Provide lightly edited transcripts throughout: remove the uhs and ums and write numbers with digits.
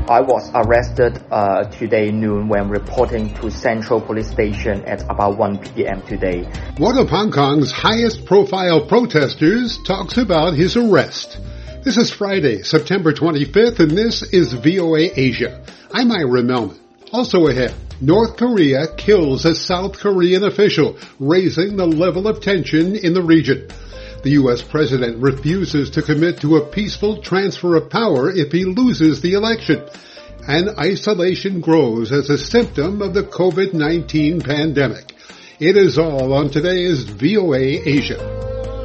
I was arrested today noon when reporting to Central Police Station at about 1 p.m. today. One of Hong Kong's highest profile protesters talks about his arrest. This is Friday, September 25th, and this is VOA Asia. I'm Ira Melman. Also ahead, North Korea kills a South Korean official, raising the level of tension in the region. The U.S. president refuses to commit to a peaceful transfer of power if he loses the election. And isolation grows as a symptom of the COVID-19 pandemic. It is all on today's VOA Asia.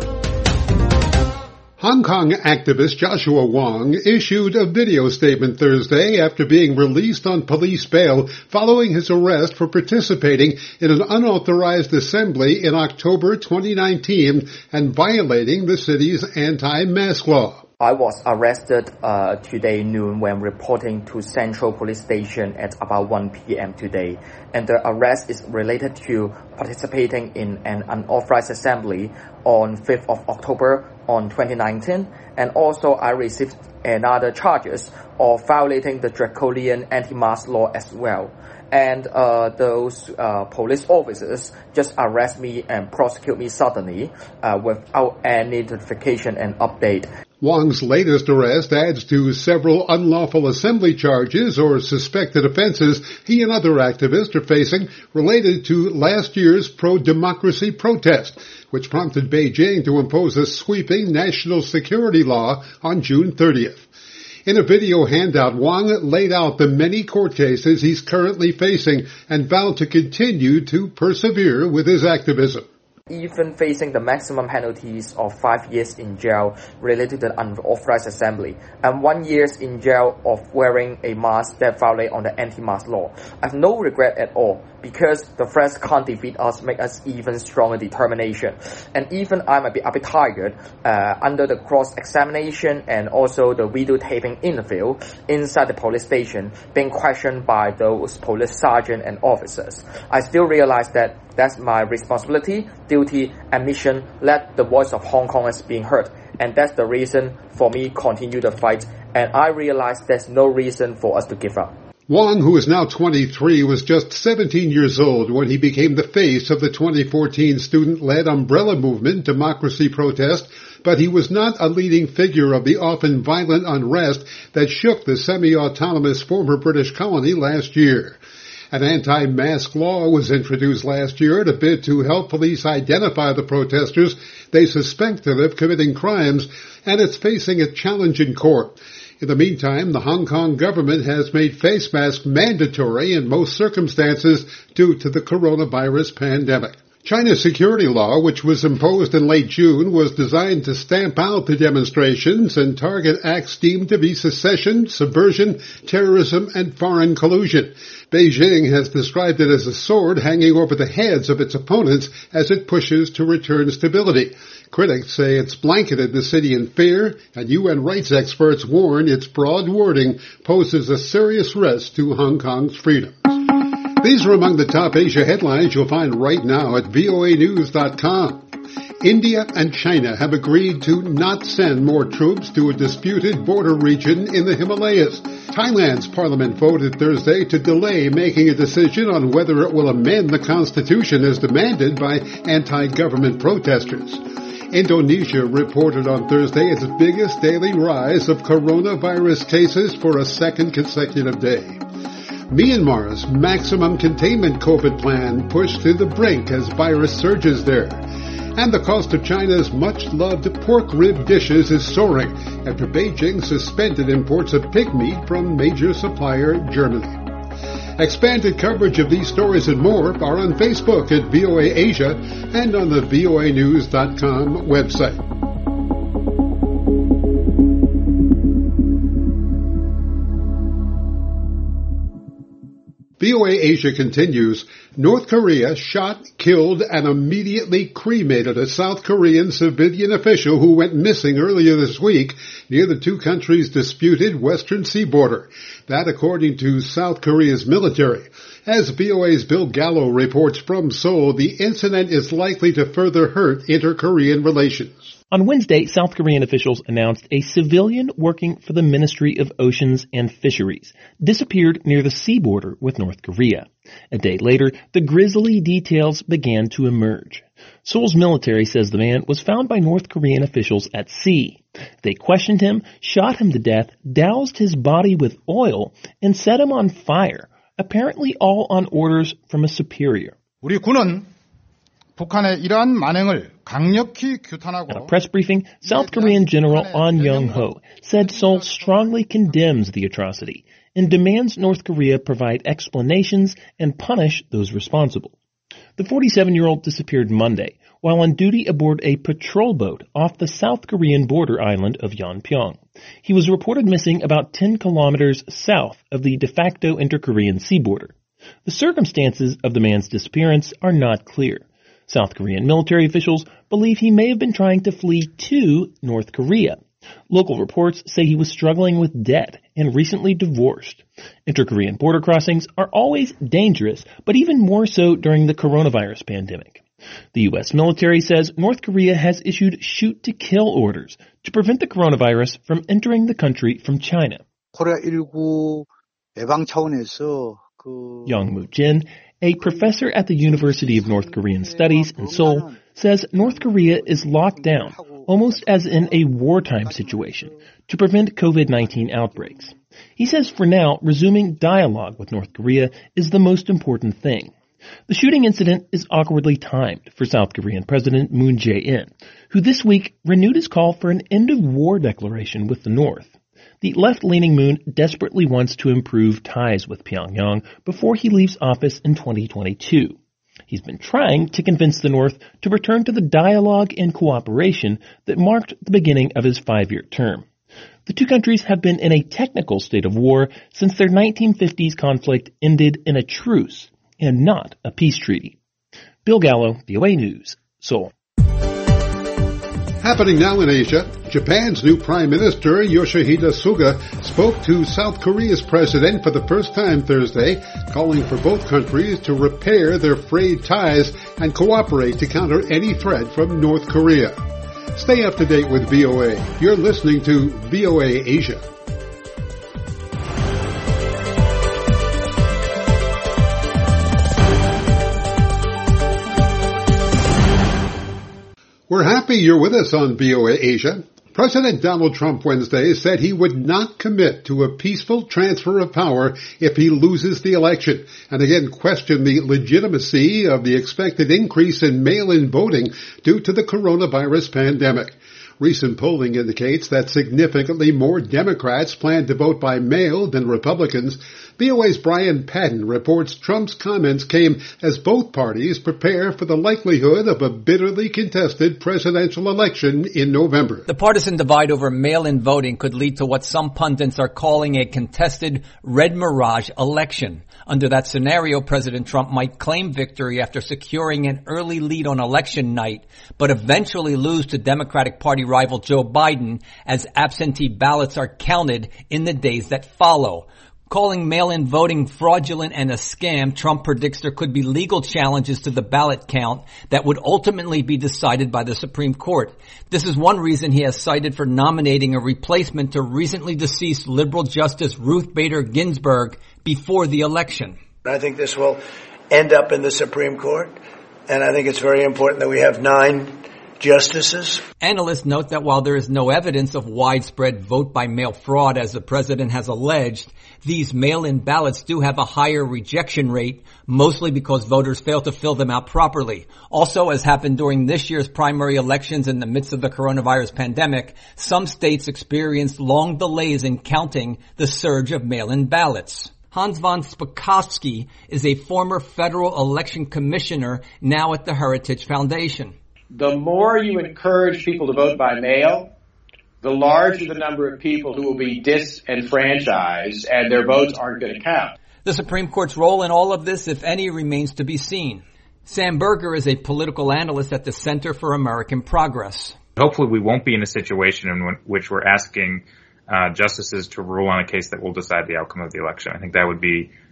Hong Kong activist Joshua Wong issued a video statement Thursday after being released on police bail following his arrest for participating in an unauthorized assembly in October 2019 and violating the city's anti-mask law. I was arrested today noon when reporting to Central Police Station at about 1 p.m. today. And the arrest is related to participating in an unauthorized assembly on 5th of October on 2019. And also I received another charges of violating the draconian anti-mask law as well. And those police officers just arrest me and prosecute me suddenly without any notification and update. Wong's latest arrest adds to several unlawful assembly charges or suspected offenses he and other activists are facing related to last year's pro-democracy protest, which prompted Beijing to impose a sweeping national security law on June 30th. In a video handout, Wong laid out the many court cases he's currently facing and vowed to continue to persevere with his activism. Even facing the maximum penalties of 5 years in jail related to the unauthorized assembly and 1 year in jail of wearing a mask that violate on the anti-mask law. I have no regret at all because the threats can't defeat us, make us even stronger determination. And even I might be a bit tired under the cross-examination and also the videotaping interview inside the police station being questioned by those police sergeant and officers. I still realize that that's my responsibility, duty, and mission. Let the voice of Hong Kongers being heard. And that's the reason for me continue the fight. And I realize there's no reason for us to give up. Wong, who is now 23, was just 17 years old when he became the face of the 2014 student-led umbrella movement democracy protest, but he was not a leading figure of the often violent unrest that shook the semi-autonomous former British colony last year. An anti-mask law was introduced last year to bid to help police identify the protesters they suspected of committing crimes, and it's facing a challenge in court. In the meantime, the Hong Kong government has made face masks mandatory in most circumstances due to the coronavirus pandemic. China's security law, which was imposed in late June, was designed to stamp out the demonstrations and target acts deemed to be secession, subversion, terrorism, and foreign collusion. Beijing has described it as a sword hanging over the heads of its opponents as it pushes to return stability. Critics say it's blanketed the city in fear, and UN rights experts warn its broad wording poses a serious risk to Hong Kong's freedom. These are among the top Asia headlines you'll find right now at voanews.com. India and China have agreed to not send more troops to a disputed border region in the Himalayas. Thailand's parliament voted Thursday to delay making a decision on whether it will amend the constitution as demanded by anti-government protesters. Indonesia reported on Thursday its biggest daily rise of coronavirus cases for a second consecutive day. Myanmar's maximum containment COVID plan pushed to the brink as virus surges there. And the cost of China's much-loved pork rib dishes is soaring after Beijing suspended imports of pig meat from major supplier Germany. Expanded coverage of these stories and more are on Facebook at VOA Asia and on the voanews.com website. VOA Asia continues. North Korea shot, killed, and immediately cremated a South Korean civilian official who went missing earlier this week near the two countries' disputed Western Sea border. That according to South Korea's military. As VOA's Bill Gallo reports from Seoul, the incident is likely to further hurt inter-Korean relations. On Wednesday, South Korean officials announced a civilian working for the Ministry of Oceans and Fisheries disappeared near the sea border with North Korea. A day later, the grisly details began to emerge. Seoul's military says the man was found by North Korean officials at sea. They questioned him, shot him to death, doused his body with oil, and set him on fire, apparently all on orders from a superior. 우리 군은 북한의 이러한 만행을 강력히 규탄하고. At a press briefing, South Korean General An Young-ho said Seoul strongly condemns the atrocity and demands North Korea provide explanations and punish those responsible. The 47-year-old disappeared Monday while on duty aboard a patrol boat off the South Korean border island of Yeonpyeong. He was reported missing about 10 kilometers south of the de facto inter-Korean sea border. The circumstances of the man's disappearance are not clear. South Korean military officials believe he may have been trying to flee to North Korea. Local reports say he was struggling with debt and recently divorced. Inter-Korean border crossings are always dangerous, but even more so during the coronavirus pandemic. The U.S. military says North Korea has issued shoot-to-kill orders to prevent the coronavirus from entering the country from China. 코로나19 예방 차원에서 Young Moo-jin, a professor at the University of North Korean Studies in Seoul, says North Korea is locked down, almost as in a wartime situation, to prevent COVID-19 outbreaks. He says for now, resuming dialogue with North Korea is the most important thing. The shooting incident is awkwardly timed for South Korean President Moon Jae-in, who this week renewed his call for an end-of-war declaration with the North. The left-leaning Moon desperately wants to improve ties with Pyongyang before he leaves office in 2022. He's been trying to convince the North to return to the dialogue and cooperation that marked the beginning of his 5-year term. The two countries have been in a technical state of war since their 1950s conflict ended in a truce and not a peace treaty. Bill Gallo, VOA News, Seoul. Happening now in Asia, Japan's new Prime Minister Yoshihide Suga spoke to South Korea's president for the first time Thursday, calling for both countries to repair their frayed ties and cooperate to counter any threat from North Korea. Stay up to date with VOA. You're listening to VOA Asia. We're happy you're with us on VOA Asia. President Donald Trump Wednesday said he would not commit to a peaceful transfer of power if he loses the election, and again questioned the legitimacy of the expected increase in mail-in voting due to the coronavirus pandemic. Recent polling indicates that significantly more Democrats plan to vote by mail than Republicans. VOA's Brian Patton reports Trump's comments came as both parties prepare for the likelihood of a bitterly contested presidential election in November. The partisan divide over mail-in voting could lead to what some pundits are calling a contested red mirage election. Under that scenario, President Trump might claim victory after securing an early lead on election night, but eventually lose to Democratic Party rival Joe Biden as absentee ballots are counted in the days that follow. Calling mail-in voting fraudulent and a scam, Trump predicts there could be legal challenges to the ballot count that would ultimately be decided by the Supreme Court. This is one reason he has cited for nominating a replacement to recently deceased liberal Justice Ruth Bader Ginsburg before the election. I think this will end up in the Supreme Court, and I think it's very important that we have 9 justices. Analysts note that while there is no evidence of widespread vote-by-mail fraud, as the president has alleged, these mail-in ballots do have a higher rejection rate, mostly because voters fail to fill them out properly. Also, as happened during this year's primary elections in the midst of the coronavirus pandemic, some states experienced long delays in counting the surge of mail-in ballots. Hans von Spakovsky is a former federal election commissioner now at the Heritage Foundation. The more you encourage people to vote by mail, the larger the number of people who will be disenfranchised and their votes aren't going to count. The Supreme Court's role in all of this, if any, remains to be seen. Sam Berger is a political analyst at the Center for American Progress. Hopefully we won't be in a situation in which we're asking justices to rule on a case that will decide the outcome of the election. I think that would be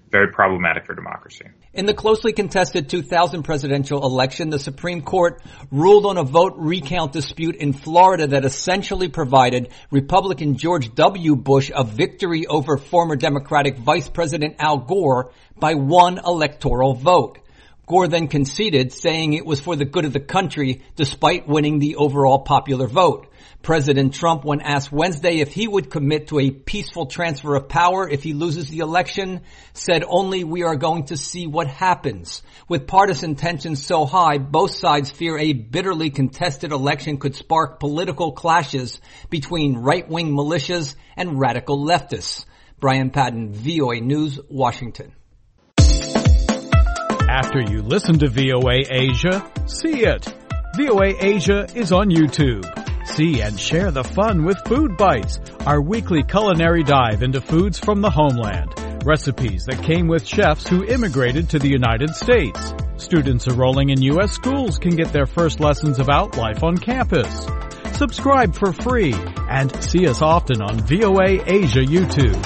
very problematic for democracy. In the closely contested 2000 presidential election, the Supreme Court ruled on a vote recount dispute in Florida that essentially provided Republican George W. Bush a victory over former Democratic Vice President Al Gore by one electoral vote. Gore then conceded, saying it was for the good of the country despite winning the overall popular vote. President Trump, when asked Wednesday if he would commit to a peaceful transfer of power if he loses the election, said only we are going to see what happens. With partisan tensions so high, both sides fear a bitterly contested election could spark political clashes between right-wing militias and radical leftists. Brian Patton, VOA News, Washington. After you listen to VOA Asia, see it. VOA Asia is on YouTube. See and share the fun with Food Bites, our weekly culinary dive into foods from the homeland. Recipes that came with chefs who immigrated to the United States. Students enrolling in U.S. schools can get their first lessons about life on campus. Subscribe for free and see us often on VOA Asia YouTube.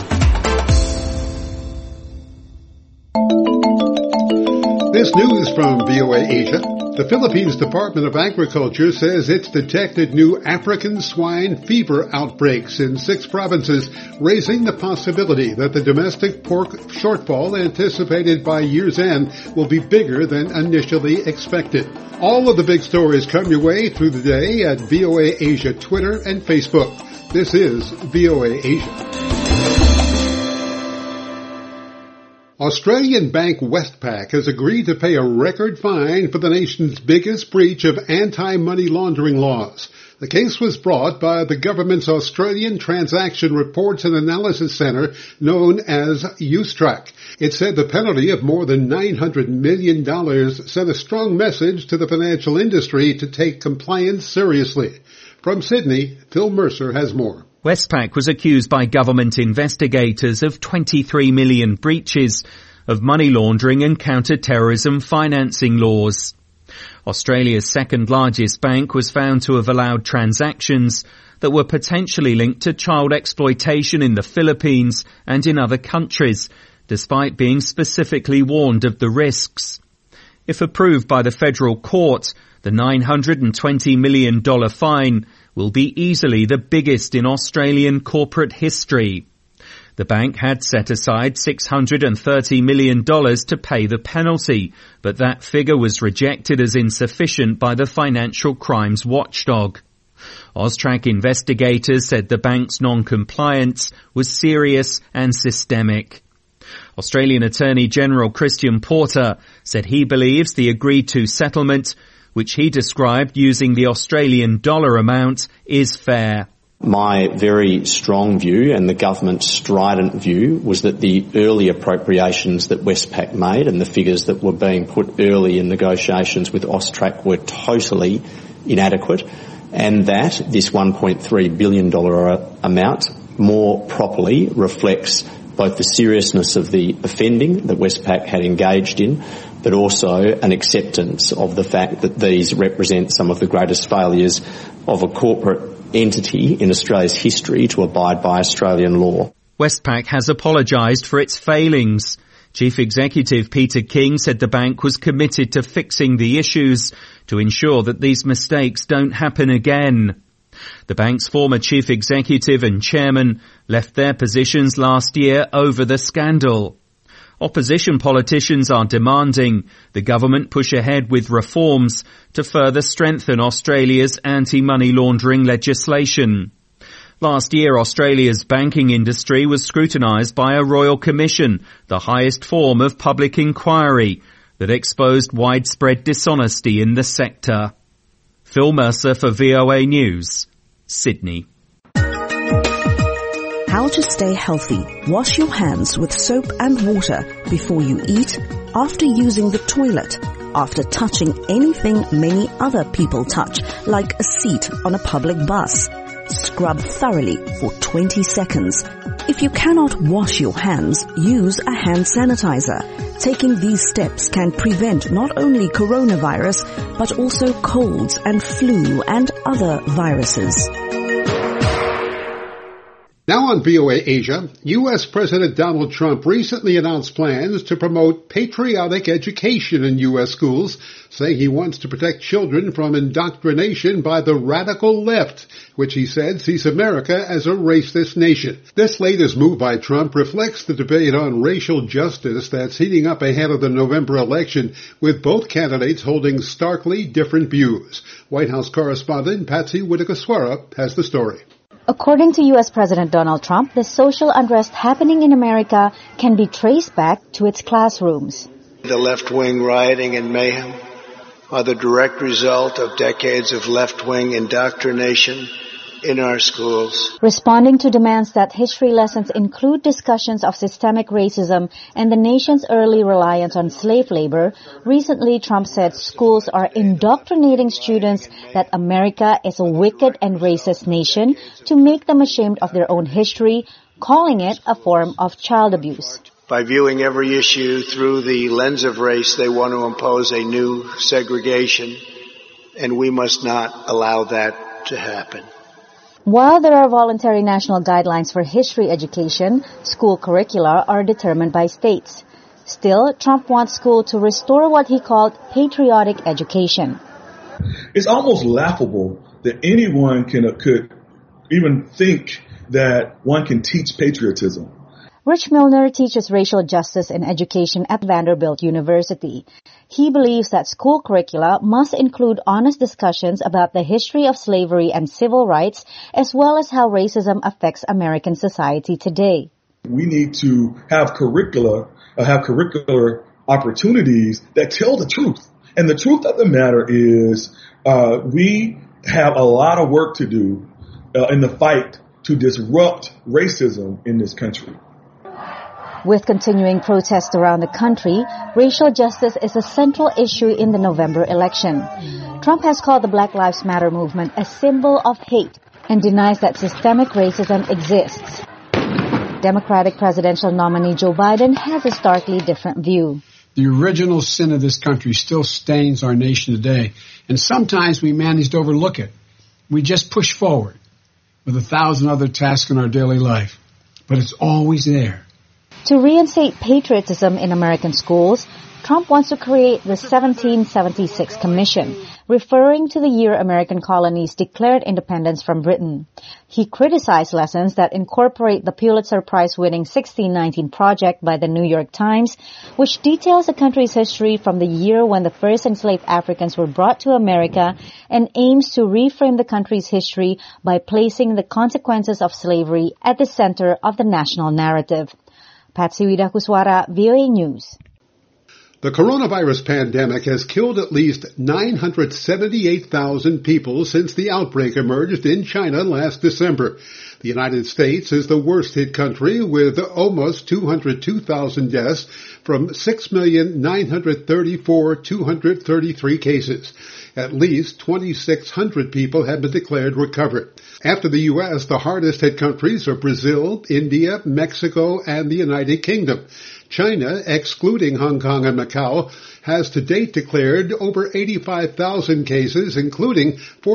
This news from VOA Asia. The Philippines Department of Agriculture says it's detected new African swine fever outbreaks in 6 provinces, raising the possibility that the domestic pork shortfall anticipated by year's end will be bigger than initially expected. All of the big stories come your way through the day at VOA Asia Twitter and Facebook. This is VOA Asia. Australian bank Westpac has agreed to pay a record fine for the nation's biggest breach of anti-money laundering laws. The case was brought by the government's Australian Transaction Reports and Analysis Centre, known as USTRAC. It said the penalty of more than $900 million sent a strong message to the financial industry to take compliance seriously. From Sydney, Phil Mercer has more. Westpac was accused by government investigators of 23 million breaches of money laundering and counter-terrorism financing laws. Australia's second largest bank was found to have allowed transactions that were potentially linked to child exploitation in the Philippines and in other countries, despite being specifically warned of the risks. If approved by the federal court, the $920 million fine will be easily the biggest in Australian corporate history. The bank had set aside $630 million to pay the penalty, but that figure was rejected as insufficient by the Financial Crimes Watchdog. AUSTRAC investigators said the bank's non-compliance was serious and systemic. Australian Attorney General Christian Porter said he believes the agreed-to settlement, which he described using the Australian dollar amount, is fair. My very strong view and the government's strident view was that the early appropriations that Westpac made and the figures that were being put early in negotiations with AUSTRAC were totally inadequate, and that this $1.3 billion amount more properly reflects both the seriousness of the offending that Westpac had engaged in, but also an acceptance of the fact that these represent some of the greatest failures of a corporate entity in Australia's history to abide by Australian law. Westpac has apologised for its failings. Chief Executive Peter King said the bank was committed to fixing the issues to ensure that these mistakes don't happen again. The bank's former chief executive and chairman left their positions last year over the scandal. Opposition politicians are demanding the government push ahead with reforms to further strengthen Australia's anti-money laundering legislation. Last year, Australia's banking industry was scrutinised by a Royal Commission, the highest form of public inquiry, that exposed widespread dishonesty in the sector. Phil Mercer for VOA News, Sydney. How to stay healthy. Wash your hands with soap and water before you eat, after using the toilet, after touching anything many other people touch, like a seat on a public bus. Scrub thoroughly for 20 seconds. If you cannot wash your hands, use a hand sanitizer. Taking these steps can prevent not only coronavirus, but also colds and flu and other viruses. Now on VOA Asia, U.S. President Donald Trump recently announced plans to promote patriotic education in U.S. schools, saying he wants to protect children from indoctrination by the radical left, which he said sees America as a racist nation. This latest move by Trump reflects the debate on racial justice that's heating up ahead of the November election, with both candidates holding starkly different views. White House correspondent Patsy Widakuswara has the story. According to U.S. President Donald Trump, the social unrest happening in America can be traced back to its classrooms. The left-wing rioting and mayhem are the direct result of decades of left-wing indoctrination in our schools. Responding to demands that history lessons include discussions of systemic racism and the nation's early reliance on slave labor, recently Trump said schools are indoctrinating students that America is a wicked and racist nation to make them ashamed of their own history, calling it a form of child abuse. By viewing every issue through the lens of race, they want to impose a new segregation, and we must not allow that to happen. While there are voluntary national guidelines for history education, school curricula are determined by states. Still, Trump wants school to restore what he called patriotic education. It's almost laughable that anyone could even think that one can teach patriotism. Rich Milner teaches racial justice in education at Vanderbilt University. He believes that school curricula must include honest discussions about the history of slavery and civil rights, as well as how racism affects American society today. We need to have curricular opportunities that tell the truth. And the truth of the matter is we have a lot of work to do in the fight to disrupt racism in this country. With continuing protests around the country, racial justice is a central issue in the November election. Trump has called the Black Lives Matter movement a symbol of hate and denies that systemic racism exists. Democratic presidential nominee Joe Biden has a starkly different view. The original sin of this country still stains our nation today, and sometimes we manage to overlook it. We just push forward with 1,000 other tasks in our daily life, but it's always there. To reinstate patriotism in American schools, Trump wants to create the 1776 Commission, referring to the year American colonies declared independence from Britain. He criticized lessons that incorporate the Pulitzer Prize-winning 1619 Project by the New York Times, which details the country's history from the year when the first enslaved Africans were brought to America and aims to reframe the country's history by placing the consequences of slavery at the center of the national narrative. Patsy Widakuswara, VOA News. The coronavirus pandemic has killed at least 978,000 people since the outbreak emerged in China last December. The United States is the worst hit country with almost 202,000 deaths from 6,934,233 cases. At least 2,600 people have been declared recovered. After the U.S., the hardest hit countries are Brazil, India, Mexico, and the United Kingdom. China, excluding Hong Kong and Macau, has to date declared over 85,000 cases, including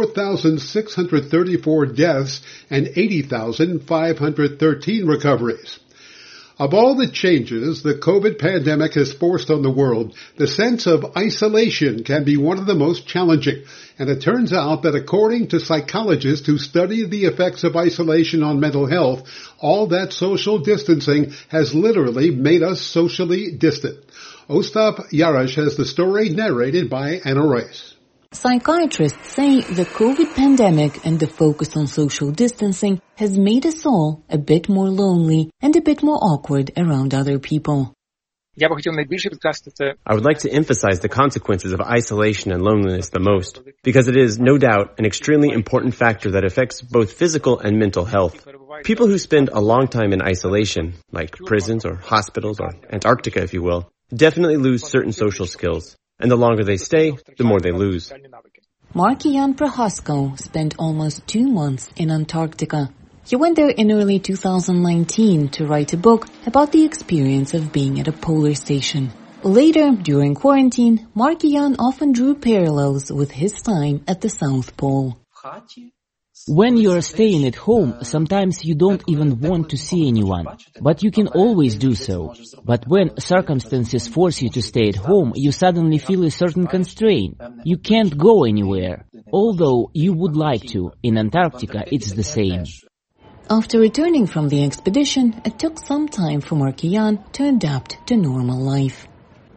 4,634 deaths and 80,513 recoveries. Of all the changes the COVID pandemic has forced on the world, the sense of isolation can be one of the most challenging. And it turns out that according to psychologists who study the effects of isolation on mental health, all that social distancing has literally made us socially distant. Ostap Yarash has the story narrated by Anna Rice. Psychiatrists say the COVID pandemic and the focus on social distancing has made us all a bit more lonely and a bit more awkward around other people. I would like to emphasize the consequences of isolation and loneliness the most, because it is, no doubt, an extremely important factor that affects both physical and mental health. People who spend a long time in isolation, like prisons or hospitals or Antarctica, if you will, definitely lose certain social skills. And the longer they stay, the more they lose. Mark-Jan Prohasko spent almost 2 months in Antarctica. He went there in early 2019 to write a book about the experience of being at a polar station. Later, during quarantine, Mark-Jan often drew parallels with his time at the South Pole. When you're staying at home, sometimes you don't even want to see anyone, but you can always do so. But when circumstances force you to stay at home, you suddenly feel a certain constraint. You can't go anywhere, although you would like to. In Antarctica, it's the same. After returning from the expedition, it took some time for Markian to adapt to normal life.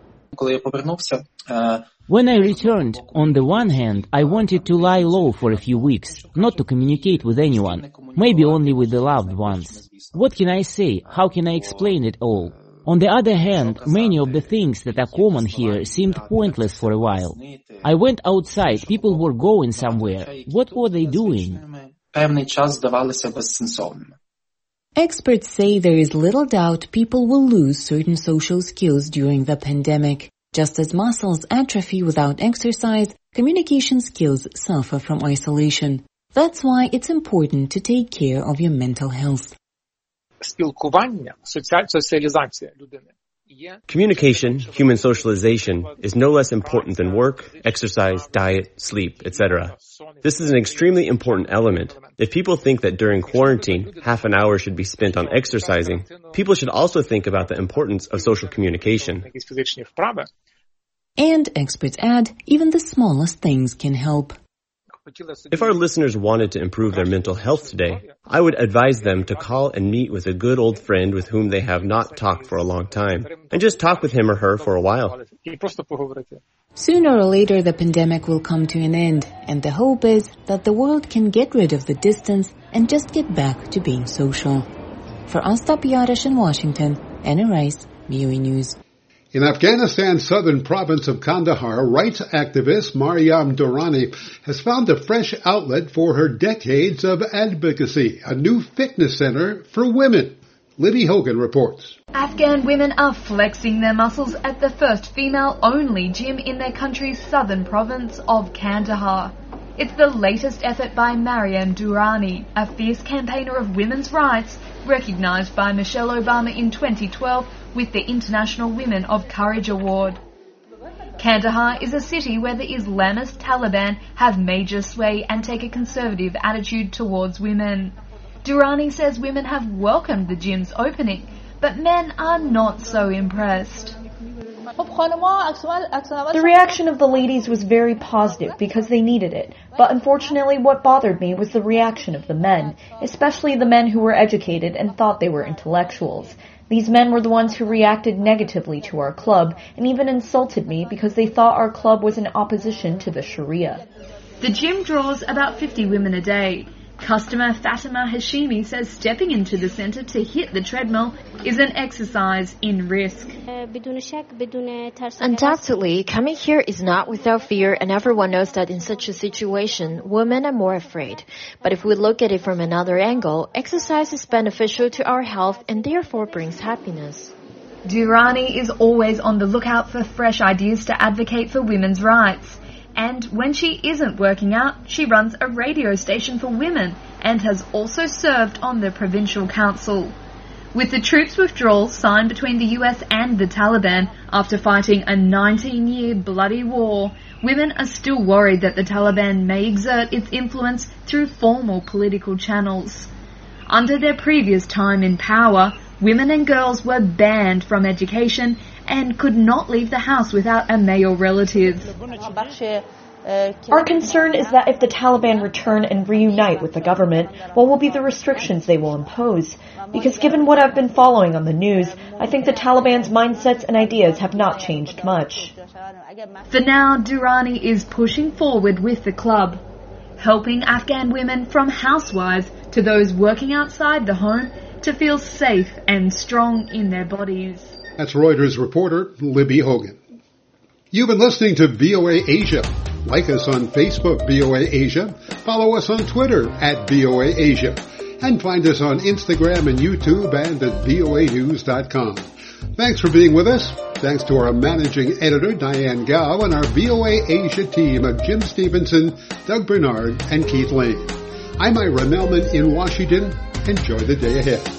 When I returned, on the one hand, I wanted to lie low for a few weeks, not to communicate with anyone, maybe only with the loved ones. What can I say? How can I explain it all? On the other hand, many of the things that are common here seemed pointless for a while. I went outside, people were going somewhere. What were they doing? Experts say there is little doubt people will lose certain social skills during the pandemic. Just as muscles atrophy without exercise, communication skills suffer from isolation. That's why it's important to take care of your mental health. Communication, human socialization, is no less important than work, exercise, diet, sleep, etc. This is an extremely important element. If people think that during quarantine, half an hour should be spent on exercising, people should also think about the importance of social communication. And experts add, even the smallest things can help. If our listeners wanted to improve their mental health today, I would advise them to call and meet with a good old friend with whom they have not talked for a long time, and just talk with him or her for a while. Sooner or later, the pandemic will come to an end, and the hope is that the world can get rid of the distance and just get back to being social. For Astap Yaresh in Washington, Anna Rice, VOA News. In Afghanistan's southern province of Kandahar, rights activist Maryam Durrani has found a fresh outlet for her decades of advocacy, a new fitness center for women. Libby Hogan reports. Afghan women are flexing their muscles at the first female-only gym in their country's southern province of Kandahar. It's the latest effort by Maryam Durrani, a fierce campaigner of women's rights, recognized by Michelle Obama in 2012 with the International Women of Courage Award. Kandahar is a city where the Islamist Taliban have major sway and take a conservative attitude towards women. Durrani says women have welcomed the gym's opening, but men are not so impressed. The reaction of the ladies was very positive because they needed it, but unfortunately what bothered me was the reaction of the men, especially the men who were educated and thought they were intellectuals. These men were the ones who reacted negatively to our club and even insulted me because they thought our club was in opposition to the Sharia. The gym draws about 50 women a day. Customer Fatima Hashimi says stepping into the center to hit the treadmill is an exercise in risk. Undoubtedly, coming here is not without fear, and everyone knows that in such a situation, women are more afraid. But if we look at it from another angle, exercise is beneficial to our health and therefore brings happiness. Durrani is always on the lookout for fresh ideas to advocate for women's rights. And when she isn't working out, she runs a radio station for women and has also served on the provincial council. With the troops withdrawal signed between the US and the Taliban after fighting a 19-year bloody war, women are still worried that the Taliban may exert its influence through formal political channels. Under their previous time in power, women and girls were banned from education and could not leave the house without a male relative. Our concern is that if the Taliban return and reunite with the government, what will be the restrictions they will impose? Because given what I've been following on the news, I think the Taliban's mindsets and ideas have not changed much. For now, Durrani is pushing forward with the club, helping Afghan women from housewives to those working outside the home to feel safe and strong in their bodies. That's Reuters reporter Libby Hogan. You've been listening to VOA Asia. Like us on Facebook, VOA Asia. Follow us on Twitter at VOA Asia. And find us on Instagram and YouTube and at voanews.com. Thanks for being with us. Thanks to our managing editor, Diane Gao, and our VOA Asia team of Jim Stevenson, Doug Bernard, and Keith Lane. I'm Ira Melman in Washington. Enjoy the day ahead.